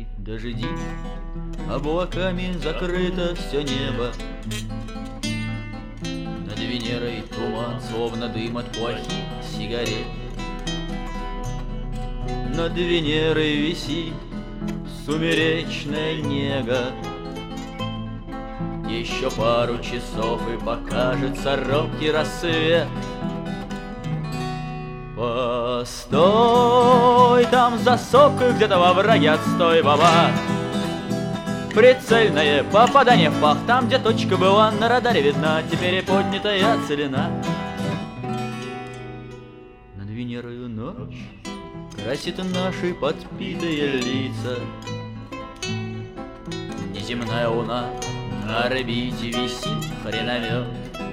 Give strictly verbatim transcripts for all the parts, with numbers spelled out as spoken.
Весны дожди, облаками закрыто все небо. Над Венерой туман, словно дым от плохих сигарет. Над Венерой висит сумеречная нега. Еще пару часов и покажется робкий рассвет. Постой, там за сопкой где-то во враге отстой, баба. Прицельное попадание в пах, там, где точка была на радаре видна, теперь и поднятая целина. Над Венерою ночь красит наши подпитые лица. Неземная луна на орбите висит хреномет.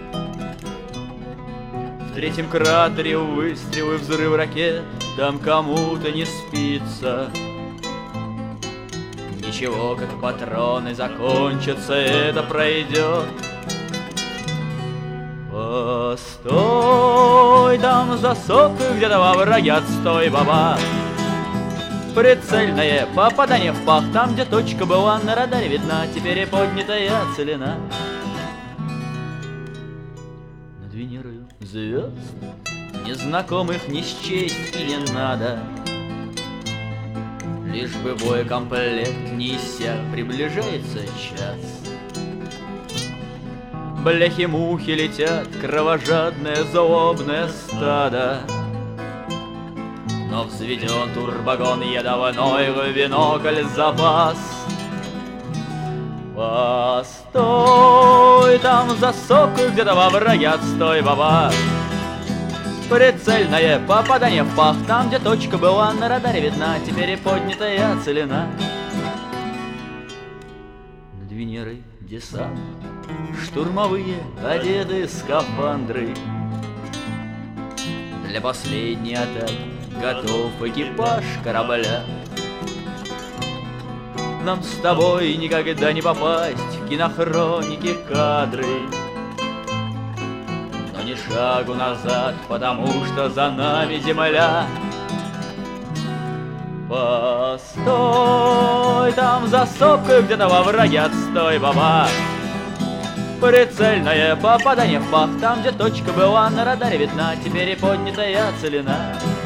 В третьем кратере выстрелы, взрыв ракет, там кому-то не спится. Ничего, как патроны закончатся, это пройдет. Постой, там за сопкой где-то во враге отстой, баба. Прицельное попадание в пах, там, где точка была на радаре видна, теперь и поднятая целина. Над Венерою звезд незнакомых не счесть и не надо. Лишь бы боекомплект не иссяк, приближается час. Бляхи-мухи летят, кровожадное злобное стадо. Но взведен турбогон ядовной в бинокль запас. Постой, там за сопкой где-то во враге отстой, баба. Прицельное попадание в пах, там, где точка была на радаре видна, теперь и поднятая целина. Над Венерой десант, штурмовые одетые скафандры. Для последней атаки готов экипаж корабля. Нам с тобой никогда не попасть в кинохроники кадры. Но ни шагу назад, потому что за нами земля. Постой, там за сопкой где-то во враге отстой, баба. Прицельное попадание в пах, там, где точка была на радаре видна, теперь и поднятая целина.